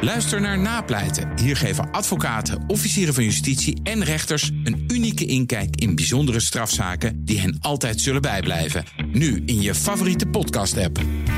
Luister naar Napleiten. Hier geven advocaten, officieren van justitie en rechters een unieke inkijk in bijzondere strafzaken die hen altijd zullen bijblijven. Nu in je favoriete podcast-app.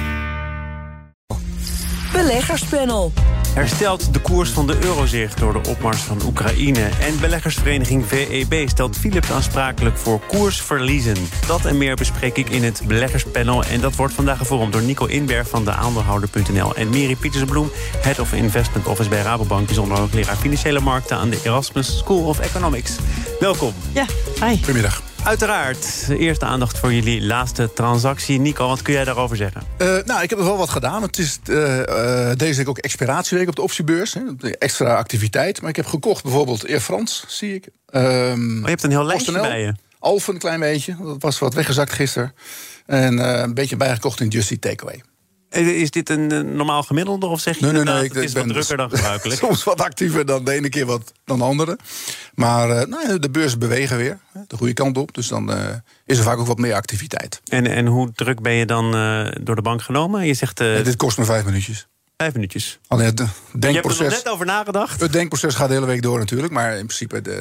Beleggerspanel. Herstelt de koers van de euro zich door de opmars van Oekraïne? En beleggersvereniging VEB stelt Philips aansprakelijk voor koersverliezen. Dat en meer bespreek ik in het beleggerspanel. En dat wordt vandaag gevormd door Nico Inberg van de aandeelhouder.nl... en Miri Pietersbloem, Head of Investment Office bij Rabobank... bijzonder hoogleraar financiële markten aan de Erasmus School of Economics. Welkom. Ja, hi. Goedemiddag. Uiteraard, eerste aandacht voor jullie laatste transactie. Nico, wat kun jij daarover zeggen? Ik heb nog wel wat gedaan. Het is deze week ook expiratieweek op de optiebeurs. Hè. Extra activiteit. Maar ik heb gekocht bijvoorbeeld Air France, zie ik. Je hebt een heel lijstje bij je. Alphen een klein beetje. Dat was wat weggezakt gisteren. En een beetje bijgekocht in Just Eat Takeaway. Is dit een normaal gemiddelde? Of zeg je Nee, het is wat drukker dan gebruikelijk? Soms wat actiever dan de ene keer wat dan de andere. Maar de beurzen bewegen weer de goede kant op. Dus dan is er vaak ook wat meer activiteit. En hoe druk ben je dan door de bank genomen? Je zegt, dit kost me 5 minuutjes. 5 minuutjes. Alleen het denkproces, je hebt er nog net over nagedacht? Het denkproces gaat de hele week door natuurlijk. Maar in principe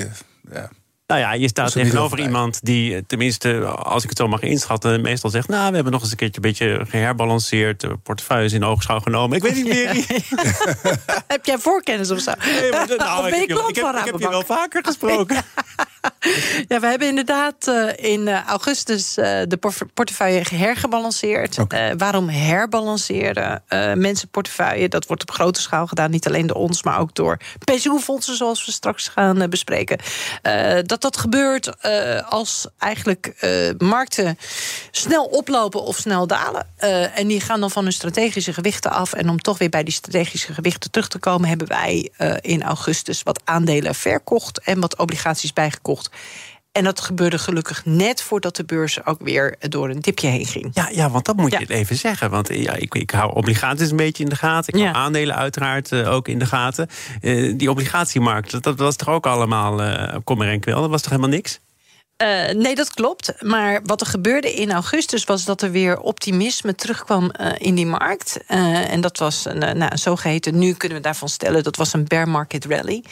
Nou ja, je staat tegenover iemand die, tenminste, als ik het zo mag inschatten, meestal zegt, we hebben nog eens een keertje een beetje geherbalanceerd, portefeuilles in oogschouw genomen. Ik weet niet meer. Heb jij voorkennis of zo? Nee, maar, ik heb je wel vaker gesproken. Ja, we hebben inderdaad in augustus de portefeuille hergebalanceerd. Okay. Waarom herbalanceren mensen portefeuille? Dat wordt op grote schaal gedaan, niet alleen door ons, maar ook door pensioenfondsen, zoals we straks gaan bespreken. Dat gebeurt als eigenlijk markten snel oplopen of snel dalen. En die gaan dan van hun strategische gewichten af. En om toch weer bij die strategische gewichten terug te komen, hebben wij in augustus wat aandelen verkocht en wat obligaties bijgekocht. En dat gebeurde gelukkig net voordat de beurs ook weer door een dipje heen ging. Ja, want dat moet je het even zeggen. Want ik hou obligaties een beetje in de gaten. Ik hou aandelen uiteraard ook in de gaten. Die obligatiemarkt, dat was toch ook allemaal kommer en kwel? Dat was toch helemaal niks? Nee, dat klopt. Maar wat er gebeurde in augustus was dat er weer optimisme terugkwam in die markt. En dat was een zogeheten, nu kunnen we daarvan stellen, dat was een bear market rally.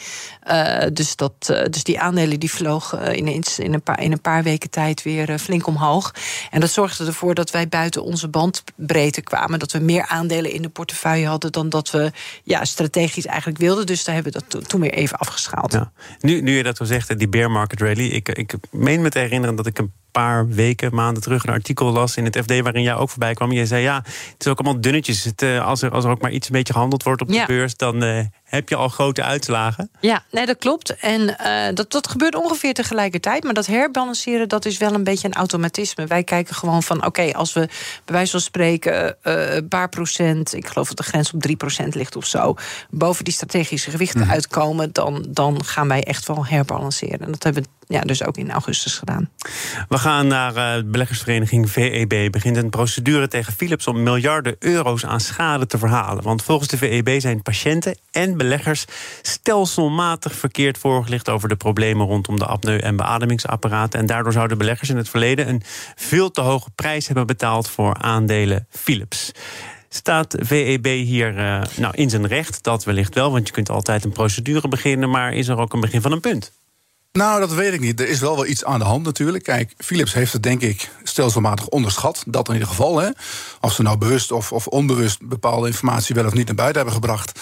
Dus die aandelen die vlogen ineens in een paar weken tijd weer flink omhoog. En dat zorgde ervoor dat wij buiten onze bandbreedte kwamen. Dat we meer aandelen in de portefeuille hadden dan dat we strategisch eigenlijk wilden. Dus daar hebben we dat toen weer even afgeschaald. Ja. Nu je dat zo zegt, die bear market rally. Ik meen me te herinneren dat ik een paar maanden terug een artikel las in het FD waarin jij ook voorbij kwam. Je zei, het is ook allemaal dunnetjes. Als er ook maar iets een beetje gehandeld wordt op de beurs, dan heb je al grote uitslagen. Ja, nee, dat klopt. En dat gebeurt ongeveer tegelijkertijd. Maar dat herbalanceren, dat is wel een beetje een automatisme. Wij kijken gewoon van, als we bij wijze van spreken een paar procent, ik geloof dat de grens op 3% ligt of zo, boven die strategische gewichten uitkomen, dan gaan wij echt wel herbalanceren. En dat hebben we dus ook in augustus gedaan. We gaan naar de beleggersvereniging VEB. Begint een procedure tegen Philips om miljarden euro's aan schade te verhalen. Want volgens de VEB zijn patiënten en beleggers stelselmatig verkeerd voorgelicht over de problemen rondom de apneu- en beademingsapparaten. En daardoor zouden beleggers in het verleden een veel te hoge prijs hebben betaald voor aandelen Philips. Staat VEB hier in zijn recht? Dat wellicht wel, want je kunt altijd een procedure beginnen, maar is er ook een begin van een punt? Nou, dat weet ik niet. Er is wel iets aan de hand natuurlijk. Kijk, Philips heeft het denk ik stelselmatig onderschat. Dat in ieder geval. Hè. Of ze nou bewust of onbewust bepaalde informatie wel of niet naar buiten hebben gebracht.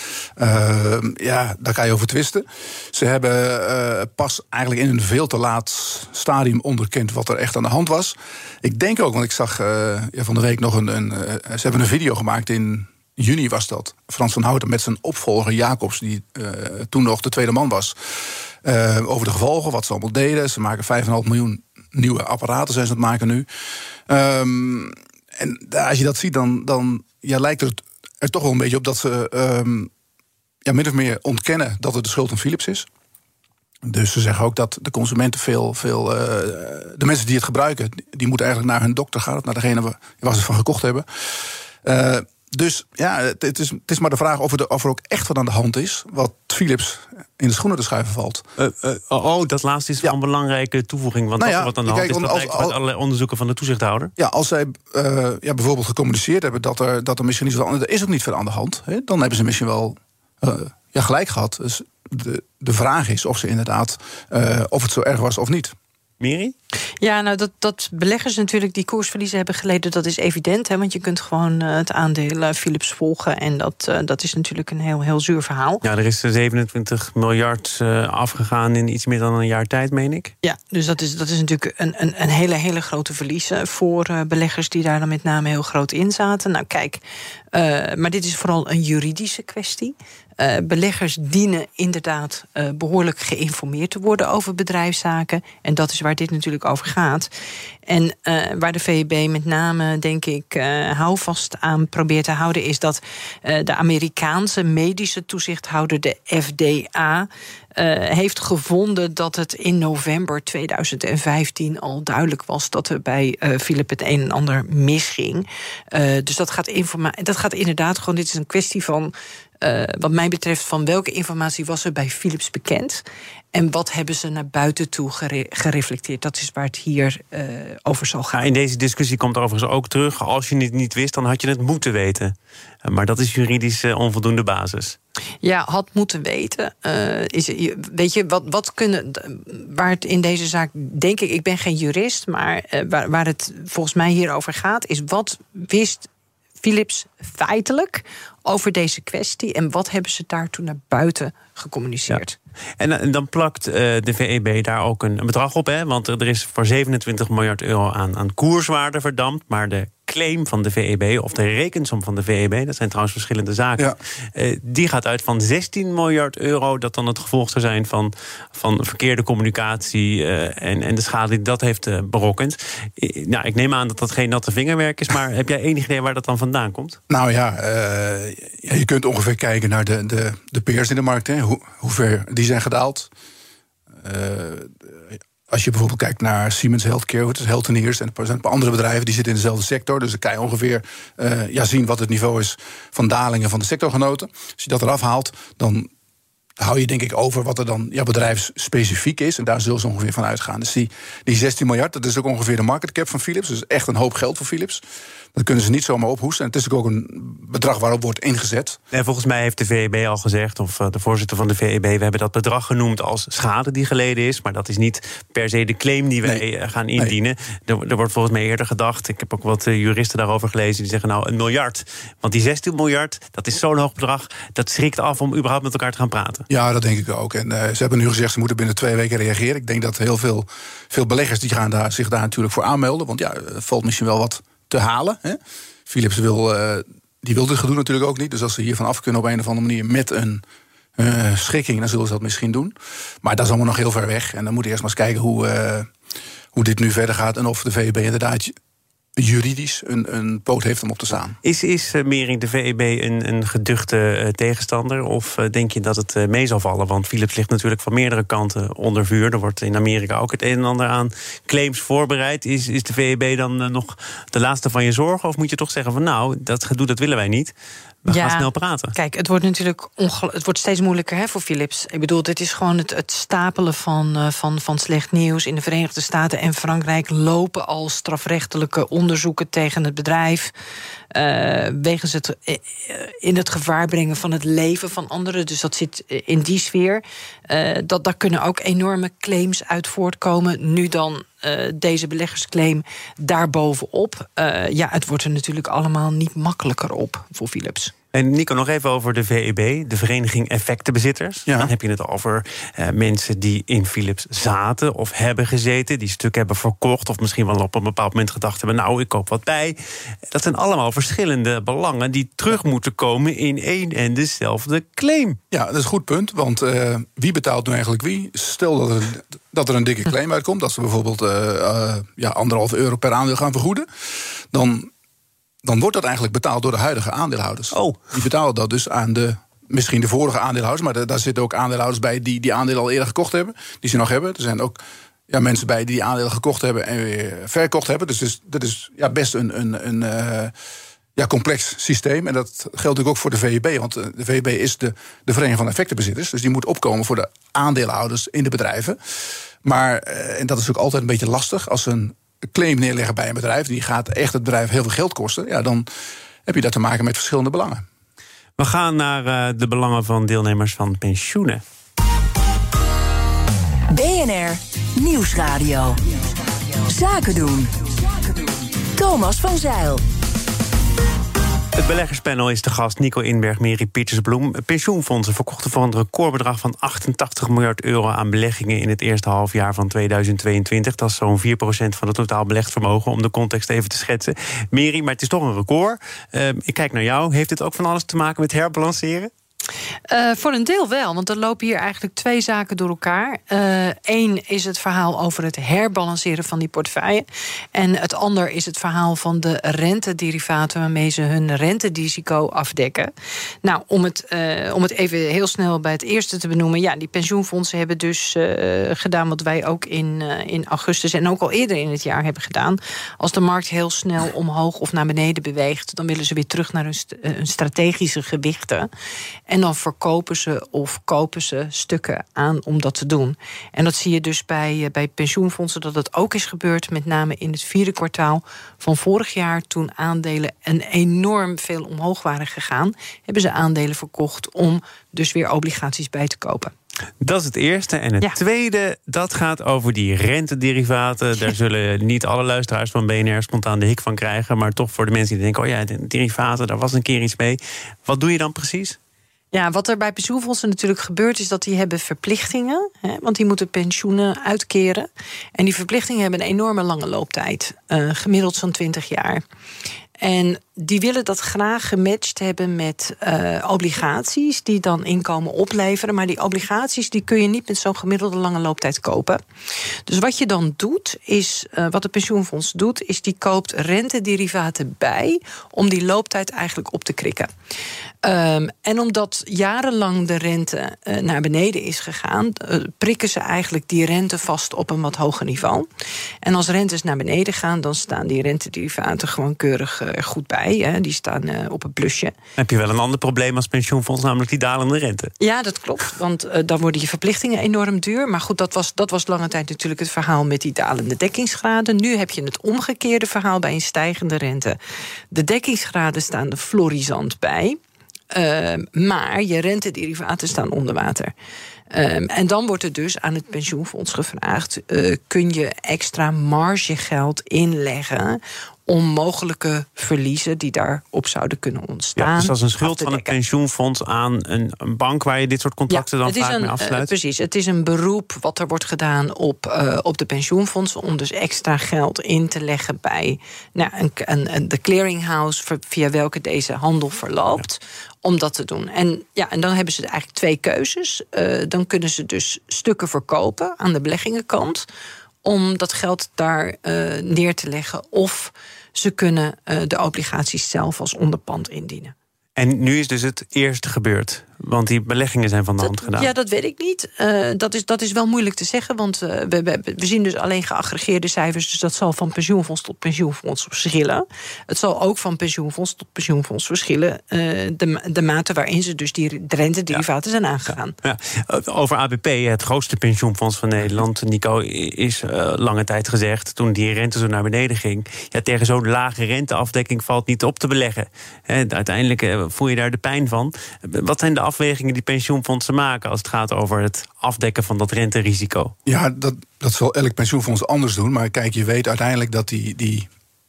Daar kan je over twisten. Ze hebben pas eigenlijk in een veel te laat stadium onderkend wat er echt aan de hand was. Ik denk ook, want ik zag van de week nog ze hebben een video gemaakt in juni was dat. Frans van Houten met zijn opvolger Jacobs, die toen nog de tweede man was. Over de gevolgen, wat ze allemaal deden. Ze maken 5,5 miljoen nieuwe apparaten, zijn ze aan het maken nu. En als je dat ziet, dan lijkt het er toch wel een beetje op dat ze min of meer ontkennen dat het de schuld van Philips is. Dus ze zeggen ook dat de consumenten de mensen die het gebruiken, die moeten eigenlijk naar hun dokter gaan, naar degene waar ze van gekocht hebben. Dus het is maar de vraag of er ook echt wat aan de hand is, wat Philips in de schoenen te schuiven valt. Dat laatste is van een belangrijke toevoeging. Want wat aan de hand is, dat blijkt uit allerlei onderzoeken van de toezichthouder. Ja, als zij bijvoorbeeld gecommuniceerd hebben dat er misschien iets aan de hand is, er is ook niet veel aan de hand. Hè, dan hebben ze misschien wel gelijk gehad. Dus de vraag is of ze inderdaad of het zo erg was of niet. Miri? Ja, nou dat beleggers natuurlijk die koersverliezen hebben geleden, dat is evident. Hè, want je kunt gewoon het aandeel Philips volgen. En dat is natuurlijk een heel zuur verhaal. Ja, er is 27 miljard afgegaan in iets meer dan een jaar tijd, meen ik. Ja, dus dat is natuurlijk een hele grote verlies voor beleggers die daar dan met name heel groot in zaten. Nou kijk, maar dit is vooral een juridische kwestie. Beleggers dienen inderdaad behoorlijk geïnformeerd te worden over bedrijfszaken. En dat is waar dit natuurlijk over gaat. En waar de VEB met name, denk ik, houvast aan probeert te houden, is dat de Amerikaanse medische toezichthouder, de FDA, heeft gevonden dat het in november 2015 al duidelijk was dat er bij Philips het een en ander misging. Dus dat gaat inderdaad gewoon, dit is een kwestie van, wat mij betreft, van welke informatie was er bij Philips bekend en wat hebben ze naar buiten toe gereflecteerd. Dat is waar het hier over zal gaan. Ja, in deze discussie komt overigens ook terug, als je het niet wist, dan had je het moeten weten. Maar dat is juridisch onvoldoende basis. Ja, had moeten weten. Weet je, wat kunnen, waar het in deze zaak, denk ik ben geen jurist, maar waar het volgens mij hier over gaat, is wat wist Philips feitelijk over deze kwestie en wat hebben ze daartoe naar buiten gecommuniceerd? Ja. En dan plakt de VEB daar ook een bedrag op, hè? Want er is voor 27 miljard euro aan koerswaarde verdampt, maar de claim van de VEB, of de rekensom van de VEB, dat zijn trouwens verschillende zaken, die gaat uit van 16 miljard euro, dat dan het gevolg zou zijn van verkeerde communicatie en de schade die dat heeft berokkend. Nou, ik neem aan dat dat geen natte vingerwerk is, maar heb jij enig idee waar dat dan vandaan komt? Nou ja, je kunt ongeveer kijken naar de peers in de markt, hè, hoe ver die zijn gedaald. Als je bijvoorbeeld kijkt naar Siemens Healthcare, het is Healthineers, en er zijn een paar andere bedrijven die zitten in dezelfde sector. Dus dan kan je ongeveer zien wat het niveau is van dalingen van de sectorgenoten. Als je dat eraf haalt, dan hou je denk ik over wat er dan bedrijfsspecifiek is. En daar zullen ze ongeveer van uitgaan. Dus die 16 miljard, dat is ook ongeveer de market cap van Philips. Dus echt een hoop geld voor Philips. Dat kunnen ze niet zomaar ophoesten. En het is ook een bedrag waarop wordt ingezet. En volgens mij heeft de VEB al gezegd, of de voorzitter van de VEB, we hebben dat bedrag genoemd als schade die geleden is. Maar dat is niet per se de claim die wij gaan indienen. Nee. Er wordt volgens mij eerder gedacht, ik heb ook wat juristen daarover gelezen, die zeggen nou 1 miljard. Want die 16 miljard, dat is zo'n hoog bedrag, dat schrikt af om überhaupt met elkaar te gaan praten. Ja, dat denk ik ook. En ze hebben nu gezegd, ze moeten binnen 2 weken reageren. Ik denk dat heel veel beleggers die gaan zich daar natuurlijk voor aanmelden. Want ja, er valt misschien wel wat te halen. Hè? Philips wil dit gedoe natuurlijk ook niet. Dus als ze hiervan af kunnen op een of andere manier met een schikking, dan zullen ze dat misschien doen. Maar dat is allemaal nog heel ver weg. En dan moet je eerst maar eens kijken hoe dit nu verder gaat en of de VEB inderdaad juridisch een poot heeft om op te staan. Is Mering, de VEB een geduchte tegenstander? Of denk je dat het mee zal vallen? Want Philips ligt natuurlijk van meerdere kanten onder vuur. Er wordt in Amerika ook het een en ander aan claims voorbereid. Is de VEB dan nog de laatste van je zorgen? Of moet je toch zeggen van nou, dat gedoe dat willen wij niet? We gaan snel praten. Kijk, het wordt natuurlijk het wordt steeds moeilijker voor Philips. Ik bedoel, dit is gewoon het stapelen van slecht nieuws. In de Verenigde Staten en Frankrijk lopen al strafrechtelijke onderzoeken tegen het bedrijf. Wegens het in het gevaar brengen van het leven van anderen. Dus dat zit in die sfeer. Daar kunnen ook enorme claims uit voortkomen. Nu dan deze beleggersclaim daarbovenop. Het wordt er natuurlijk allemaal niet makkelijker op voor Philips. En Nico, nog even over de VEB, de Vereniging Effectenbezitters. Ja. Dan heb je het over mensen die in Philips zaten of hebben gezeten, die stuk hebben verkocht of misschien wel op een bepaald moment gedacht hebben, nou, ik koop wat bij. Dat zijn allemaal verschillende belangen die terug moeten komen in één en dezelfde claim. Ja, dat is een goed punt, want wie betaalt nu eigenlijk wie? Stel dat er een dikke claim uitkomt, dat ze bijvoorbeeld €1,5 per aandeel gaan vergoeden, dan wordt dat eigenlijk betaald door de huidige aandeelhouders. Oh. Die betalen dat dus aan misschien de vorige aandeelhouders, maar daar zitten ook aandeelhouders bij die aandelen al eerder gekocht hebben, die ze nog hebben. Er zijn ook mensen bij die aandelen gekocht hebben en weer verkocht hebben. Dus dat is best een complex systeem. En dat geldt natuurlijk ook voor de VEB, want de VEB is de Vereniging van Effectenbezitters. Dus die moet opkomen voor de aandeelhouders in de bedrijven. Maar, en dat is ook altijd een beetje lastig, als een claim neerleggen bij een bedrijf, die gaat echt het bedrijf heel veel geld kosten, dan heb je dat te maken met verschillende belangen. We gaan naar de belangen van deelnemers van pensioenen. BNR Nieuwsradio. Zaken doen. Thomas van Zijl. Het beleggerspanel is te gast. Nico Inberg, Meri Pietersbloem. Pensioenfondsen verkochten voor een recordbedrag van 88 miljard euro aan beleggingen in het eerste halfjaar van 2022. Dat is zo'n 4% van het totaal belegd vermogen, om de context even te schetsen. Meri, maar het is toch een record. Ik kijk naar jou. Heeft dit ook van alles te maken met herbalanceren? Voor een deel wel, want er lopen hier eigenlijk twee zaken door elkaar. Eén is het verhaal over het herbalanceren van die portefeuille. En het ander is het verhaal van de rentederivaten waarmee ze hun renterisico afdekken. Nou, om het even heel snel bij het eerste te benoemen. Ja, die pensioenfondsen hebben dus gedaan wat wij ook in augustus en ook al eerder in het jaar hebben gedaan. Als de markt heel snel omhoog of naar beneden beweegt, dan willen ze weer terug naar hun strategische gewichten. En dan verkopen ze of kopen ze stukken aan om dat te doen. En dat zie je dus bij pensioenfondsen dat het ook is gebeurd, met name in het vierde kwartaal van vorig jaar, toen aandelen enorm veel omhoog waren gegaan, hebben ze aandelen verkocht om dus weer obligaties bij te kopen. Dat is het eerste. En het tweede, dat gaat over die rentederivaten. Daar zullen niet alle luisteraars van BNR spontaan de hik van krijgen, maar toch voor de mensen die denken, oh ja, de derivaten, daar was een keer iets mee. Wat doe je dan precies? Ja, wat er bij pensioenfondsen natuurlijk gebeurt, is dat die hebben verplichtingen. Want die moeten pensioenen uitkeren. En die verplichtingen hebben een enorme lange looptijd. Gemiddeld zo'n 20 jaar. En die willen dat graag gematcht hebben met obligaties die dan inkomen opleveren. Maar die obligaties die kun je niet met zo'n gemiddelde lange looptijd kopen. Dus wat je dan doet, is wat de pensioenfonds doet, is die koopt rentederivaten bij om die looptijd eigenlijk op te krikken. En omdat jarenlang de rente naar beneden is gegaan, prikken ze eigenlijk die rente vast op een wat hoger niveau. En als rentes naar beneden gaan, dan staan die rentederivaten gewoon keurig goed bij. Hè. Die staan op een plusje. Heb je wel een ander probleem als pensioenfonds, namelijk die dalende rente? Ja, dat klopt. Want dan worden je verplichtingen enorm duur. Maar goed, dat was lange tijd natuurlijk het verhaal met die dalende dekkingsgraden. Nu heb je het omgekeerde verhaal bij een stijgende rente. De dekkingsgraden staan er florisant bij. Maar je rentederivaten staan onder water. En dan wordt er dus aan het pensioenfonds gevraagd, kun je extra margegeld inleggen om mogelijke verliezen die daarop zouden kunnen ontstaan. Ja, dus dat is een schuld van het pensioenfonds aan een bank waar je dit soort contracten dan vaak mee afsluit? Precies, het is een beroep wat er wordt gedaan op de pensioenfondsen om dus extra geld in te leggen bij de clearinghouse via welke deze handel verloopt. Ja. Om dat te doen. En dan hebben ze eigenlijk twee keuzes. Dan kunnen ze dus stukken verkopen aan de beleggingenkant om dat geld daar neer te leggen. Of ze kunnen de obligaties zelf als onderpand indienen. En nu is dus het eerste gebeurd, want die beleggingen zijn van de hand gedaan. Ja, dat weet ik niet. Dat is wel moeilijk te zeggen, want we zien dus alleen geaggregeerde cijfers. Dus dat zal van pensioenfonds tot pensioenfonds verschillen. Het zal ook van pensioenfonds tot pensioenfonds verschillen. De mate waarin ze dus die rentederivaten zijn aangegaan. Ja. Over ABP, het grootste pensioenfonds van Nederland, Nico, is lange tijd gezegd, toen die rente zo naar beneden ging, tegen zo'n lage renteafdekking valt niet op te beleggen. Uiteindelijk voel je daar de pijn van. Wat zijn de afwegingen die pensioenfondsen maken als het gaat over het afdekken van dat renterisico? Ja, dat zal elk pensioenfonds anders doen. Maar kijk, je weet uiteindelijk dat die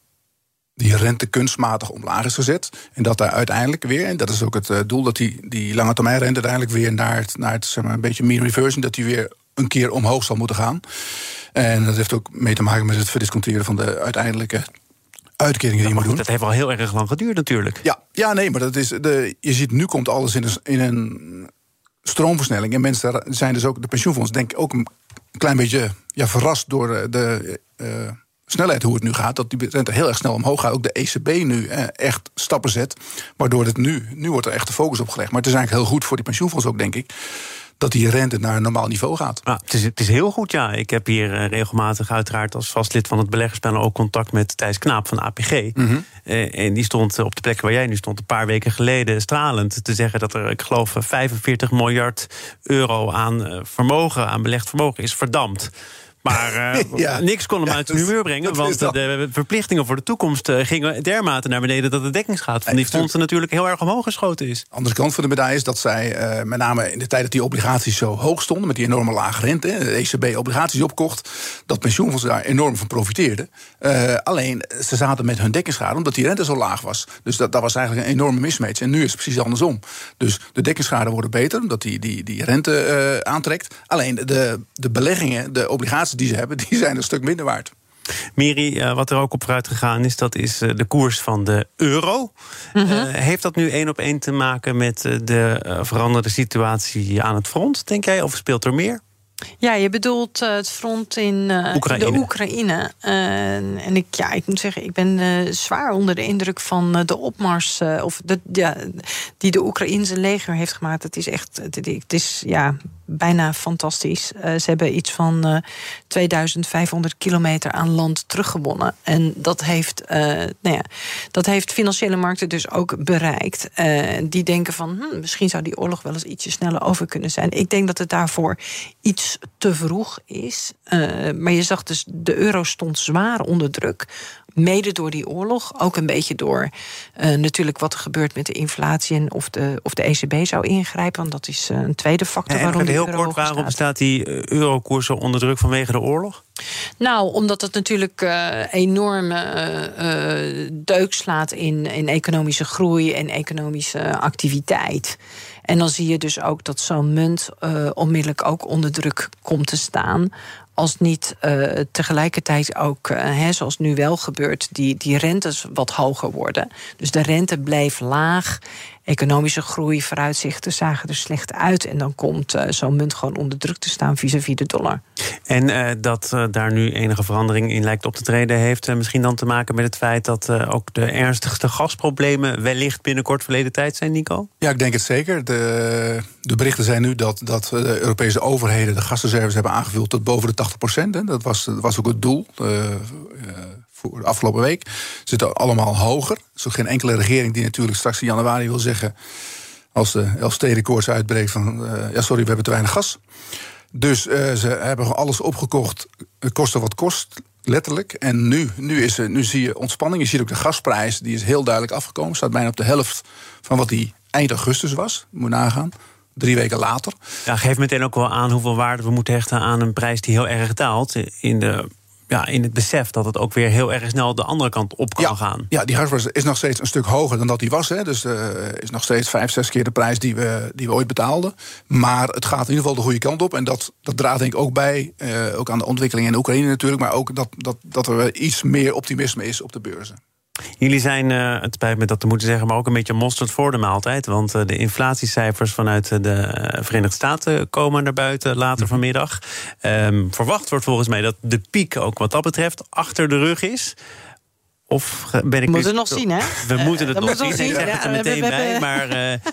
rente kunstmatig omlaag is gezet. En dat daar uiteindelijk weer, en dat is ook het doel, dat die lange termijn rente uiteindelijk weer naar het zeg maar, een beetje mean reversion, dat die weer een keer omhoog zal moeten gaan. En dat heeft ook mee te maken met het verdisconteren van de uiteindelijke uitkeringen die je moet doen. Dat heeft wel heel erg lang geduurd natuurlijk. Ja, nee, maar dat is je ziet, nu komt alles in een stroomversnelling. En mensen zijn dus ook, de pensioenfonds denk ik ook een klein beetje verrast door de snelheid hoe het nu gaat. Dat die rente heel erg snel omhoog gaat. Ook de ECB nu echt stappen zet. Waardoor het nu wordt er echt de focus op gelegd. Maar het is eigenlijk heel goed voor die pensioenfonds ook, denk ik, dat die rente naar een normaal niveau gaat. Het is heel goed, ja. Ik heb hier regelmatig uiteraard als vast lid van het beleggerspanel ook contact met Thijs Knaap van APG. Mm-hmm. En die stond op de plek waar jij nu stond een paar weken geleden stralend te zeggen dat er, ik geloof, 45 miljard euro aan vermogen, aan belegd vermogen is verdampt. Maar niks kon hem uit zijn humeur brengen. Want de verplichtingen voor de toekomst gingen dermate naar beneden dat de dekkingsgraad van die fondsen natuurlijk heel erg omhoog geschoten is. De andere kant van de medaille is dat zij, met name in de tijd dat die obligaties zo hoog stonden, met die enorme lage rente, de ECB obligaties opkocht, dat pensioenfondsen daar enorm van profiteerden. Alleen, ze zaten met hun dekkingsgraad omdat die rente zo laag was. Dus dat was eigenlijk een enorme mismatch. En nu is het precies andersom. Dus de dekkingsgraden worden beter, omdat die rente aantrekt. Alleen, de beleggingen, de obligaties die ze hebben, die zijn een stuk minder waard. Miri, wat er ook op vooruit gegaan is, dat is de koers van de euro. Heeft dat nu 1 op 1 te maken met de veranderde situatie aan het front, denk jij? Of speelt er meer? Ja, je bedoelt het front in de Oekraïne. En ik moet zeggen, ik ben zwaar onder de indruk van de opmars die de Oekraïense leger heeft gemaakt. Het is echt, het is bijna fantastisch. Ze hebben iets van 2500 kilometer aan land teruggewonnen. En dat heeft financiële markten dus ook bereikt. Die denken van, misschien zou die oorlog wel eens ietsje sneller over kunnen zijn. Ik denk dat het daarvoor iets te vroeg is. Maar je zag dus, de euro stond zwaar onder druk. Mede door die oorlog. Ook een beetje door natuurlijk wat er gebeurt met de inflatie en of de ECB zou ingrijpen. Want dat is een tweede factor waarom de euro heel kort, waarom staat die eurokoers zo onder druk vanwege de oorlog? Nou, omdat het natuurlijk enorme deuk slaat in economische groei en economische activiteit. En dan zie je dus ook dat zo'n munt onmiddellijk ook onder druk komt te staan. Als niet tegelijkertijd ook, zoals nu wel gebeurt, die rentes wat hoger worden. Dus de rente bleef laag. Economische groei, vooruitzichten zagen er slecht uit. En dan komt zo'n munt gewoon onder druk te staan vis-à-vis de dollar. En dat daar nu enige verandering in lijkt op te treden, heeft misschien dan te maken met het feit dat ook de ernstigste gasproblemen wellicht binnenkort verleden tijd zijn, Nico? Ja, ik denk het zeker. De berichten zijn nu dat de Europese overheden de gasreserves hebben aangevuld tot boven de 80%. Dat was ook het doel. Voor de afgelopen week zitten allemaal hoger. Er is ook geen enkele regering die natuurlijk straks in januari wil zeggen, als de Elfstedenkoorts uitbreekt, van we hebben te weinig gas. Dus ze hebben alles opgekocht, koste wat kost, letterlijk. En nu zie je ontspanning. Je ziet ook de gasprijs, die is heel duidelijk afgekomen. Staat bijna op de helft van wat die eind augustus was. Moet nagaan. 3 weken later. Ja, geeft meteen ook wel aan hoeveel waarde we moeten hechten aan een prijs die heel erg daalt. In het besef dat het ook weer heel erg snel de andere kant op kan gaan. Ja, die gasprijs is nog steeds een stuk hoger dan dat die was. Hè. Dus is nog steeds 5-6 keer de prijs die we ooit betaalden. Maar het gaat in ieder geval de goede kant op. En dat draagt denk ik ook bij, ook aan de ontwikkeling in Oekraïne natuurlijk, maar ook dat er iets meer optimisme is op de beurzen. Jullie zijn, het spijt me dat te moeten zeggen, maar ook een beetje mosterd voor de maaltijd. Want de inflatiecijfers vanuit de Verenigde Staten komen naar buiten later vanmiddag. Verwacht wordt volgens mij dat de piek ook wat dat betreft achter de rug is. Of ben ik we moeten het nog zien, hè? We moeten het nog zien. Ik zeg het er meteen bij. Maar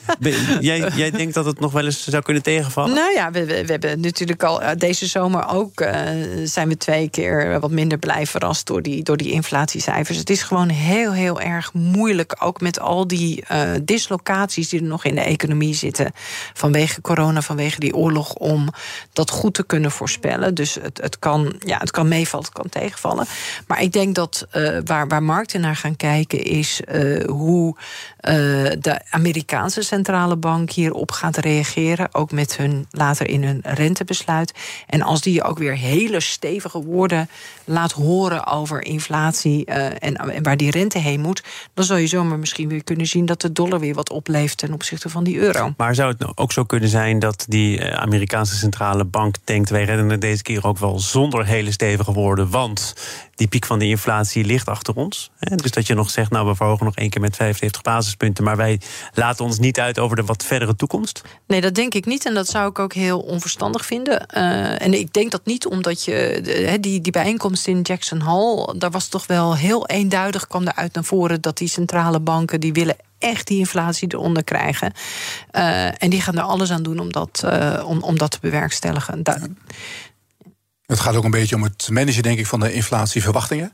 jij denkt dat het nog wel eens zou kunnen tegenvallen? Nou ja, we hebben natuurlijk al deze zomer ook zijn we 2 keer wat minder blij verrast door die inflatiecijfers. Het is gewoon heel, heel erg moeilijk, ook met al die dislocaties die er nog in de economie zitten, vanwege corona, vanwege die oorlog, om dat goed te kunnen voorspellen. Dus het kan meevallen, het kan tegenvallen. Maar ik denk dat waar markten naar gaan kijken is hoe de Amerikaanse centrale bank hierop gaat reageren, ook met later in hun rentebesluit. En als die ook weer hele stevige woorden laat horen over inflatie en waar die rente heen moet, dan zou je zomaar misschien weer kunnen zien dat de dollar weer wat opleeft ten opzichte van die euro. Maar zou het ook zo kunnen zijn dat die Amerikaanse centrale bank denkt, wij redden het deze keer ook wel zonder hele stevige woorden, want die piek van de inflatie ligt achter ons. Dus dat je nog zegt, we verhogen nog 1 keer met 75 basispunten, maar wij laten ons niet uit over de wat verdere toekomst? Nee, dat denk ik niet. En dat zou ik ook heel onverstandig vinden. En ik denk dat niet omdat je die bijeenkomst in Jackson Hole, daar was toch wel heel eenduidig, kwam eruit naar voren dat die centrale banken, die willen echt die inflatie eronder krijgen. En die gaan er alles aan doen om dat te bewerkstelligen. Het gaat ook een beetje om het managen, denk ik, van de inflatieverwachtingen.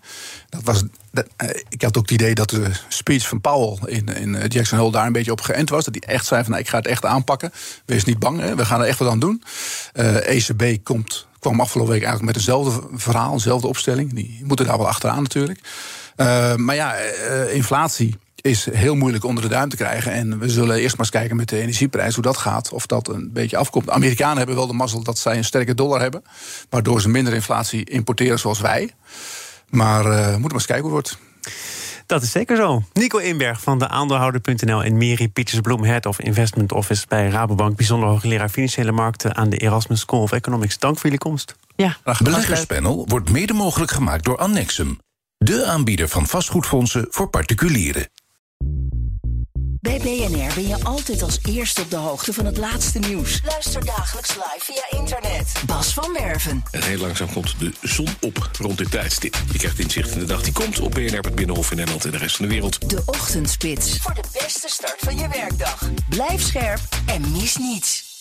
Ik had ook het idee dat de speech van Powell in Jackson Hole daar een beetje op geënt was. Dat hij echt zei van, ik ga het echt aanpakken. Wees niet bang, we gaan er echt wat aan doen. ECB kwam kwam afgelopen week eigenlijk met hetzelfde verhaal, dezelfde opstelling. Die moeten daar wel achteraan natuurlijk. Maar ja, inflatie is heel moeilijk onder de duim te krijgen. En we zullen eerst maar eens kijken met de energieprijs hoe dat gaat. Of dat een beetje afkomt. De Amerikanen hebben wel de mazzel dat zij een sterke dollar hebben. Waardoor ze minder inflatie importeren zoals wij. Maar we moeten maar eens kijken hoe het wordt. Dat is zeker zo. Nico Inberg van de aandeelhouder.nl en Miri Pietersbloem, Head of Investment Office bij Rabobank, bijzonder hoogleraar financiële markten aan de Erasmus School of Economics. Dank voor jullie komst. Ja, Beleggerspanel wordt mede mogelijk gemaakt door Annexum, de aanbieder van vastgoedfondsen voor particulieren. Bij BNR ben je altijd als eerste op de hoogte van het laatste nieuws. Luister dagelijks live via internet. Bas van Werven. En heel langzaam komt de zon op rond dit tijdstip. Je krijgt inzicht in de dag die komt op BNR, het Binnenhof in Nederland en de rest van de wereld. De Ochtendspits. Voor de beste start van je werkdag. Blijf scherp en mis niets.